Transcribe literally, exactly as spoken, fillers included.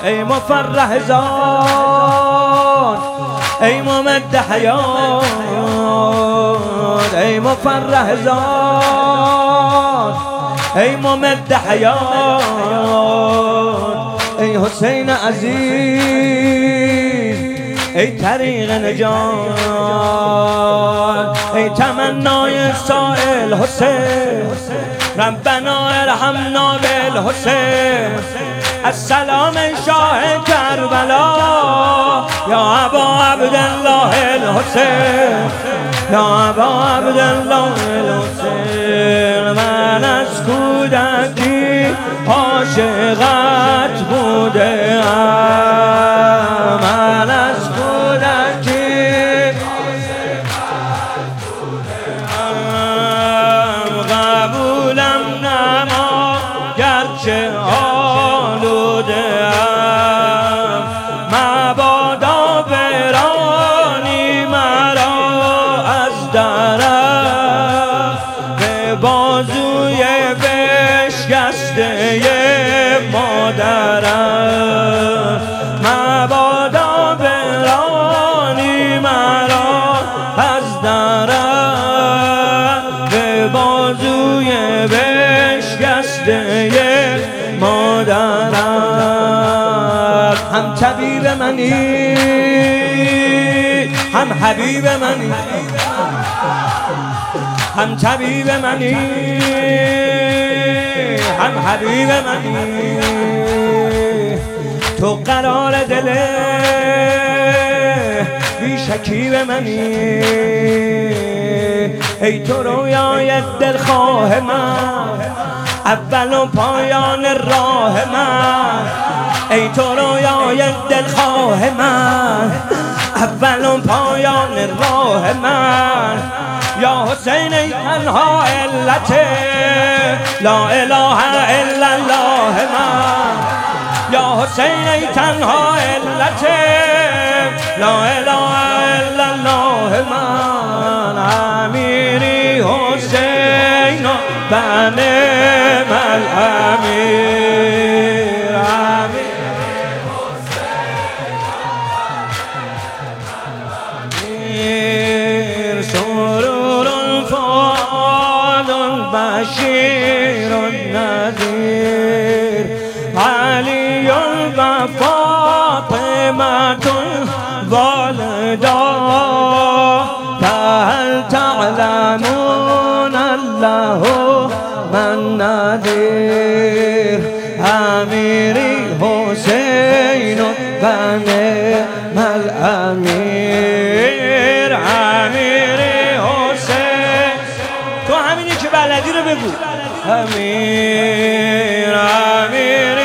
ای مفرح زاد ای ممد حیات ای مفرح زاد ای ممد حیات ای حسین عزیز ای طریق نجات ای تمنای سائل حسین ربنا ارحمنا بالحسین السلام شاه کربلا یا ابا عبدالله الحسین یا ابا عبدالله الحسین من از کودکی عاشقت بوده ام من از کودکی عاشقت بوده ام قبولم نما گرچه آلوده ام مبادا برانی مرا از درم به بازوی بشکسته مادرم مبادا برانی مرا از درم به بازوی بشکسته مادرم هم طبیب منی هم حبیب منی هم طبیب منی هم حبیب منی تو قرار دل بی شکیب منی ای تو رویای دلخواه من اول و پایان راه من ای تو رویای دلخواه من اول و پایان راه من یا حسین ای تنها علت لا اله الا الله من یا حسین ای تنها علت لا اله الا الله من امیری حسین بنعم الامیر امیری حسین سرور الفؤاد البشیر النذیر علی و فاطمة والدا فهل تعلمون الله من نذیر امیری حسین بنعم الامیر امیری حسین تو همینی که بلدی رو بگو امیر امیر